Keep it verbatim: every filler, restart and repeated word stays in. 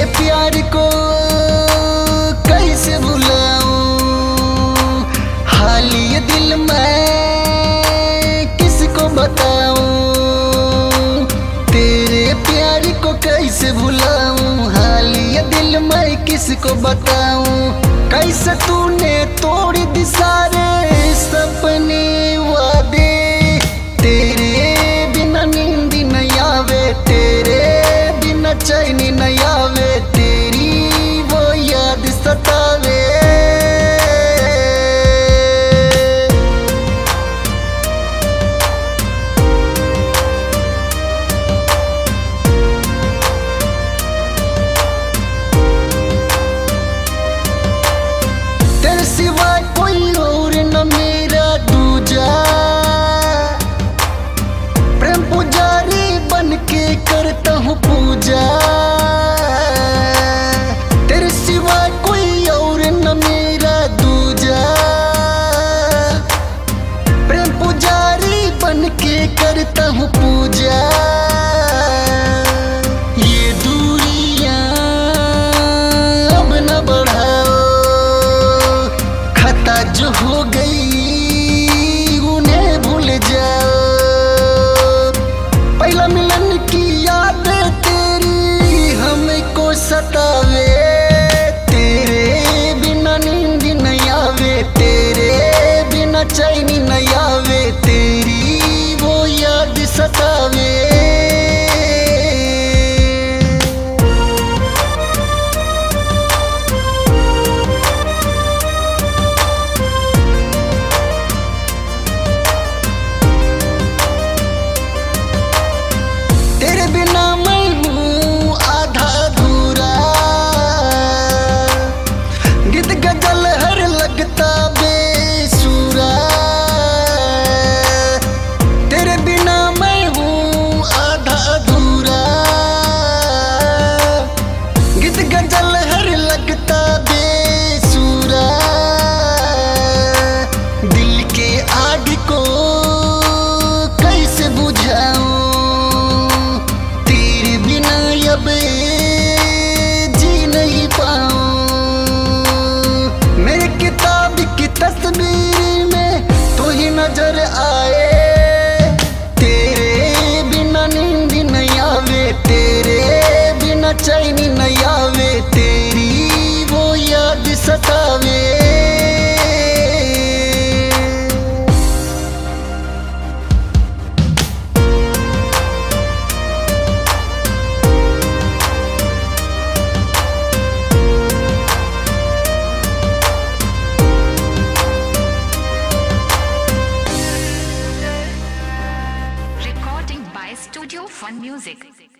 प्यार को कैसे भुलाऊं, हाल ये दिल मैं किसको बताऊं। तेरे प्यार को कैसे भुलाऊं, हाल ये दिल मैं किसको बताऊं। कैसे तूने तोड़ दी सारे सपने वादे, तेरे बिना नींद नहीं आवे, तेरे बिना चैन नहीं आवे, तेरी वो याद सतावे। तेरे सिवा कोई और न मेरा दूजा, प्रेम पुजारी बन के करता हूँ पूजा। तेरे सिवा कोई और न मेरा दूजा, प्रेम पुजारी बन के करता हूँ पूजा। ये दूरियां अब न बढ़ाओ, खता जो हो गई उन्हें भूल जाओ। पहला मिलन की याद तेरी हमको सतावे, तेरे बिना नींद नहीं आवे, तेरे बिना चैन नहीं आवे, तेरी वो याद सतावे। तेरे बिना मैं हूँ आधा अधूरा, गीत गजल हर लगता बेसुरा। तेरे बिना मैं हूँ आधा अधूरा, गीत गजल हर लगता बेसुरा। दिल के आग को कैसे बुझाऊं, अब जी नहीं पाऊं। मेरी किताब की तस्वीर में तू ही नजर आए, तेरे बिना नींद नहीं आवे, तेरे बिना चैन नहीं आवे, तेरी वो याद सतावे। Recording by Studio Fun Music.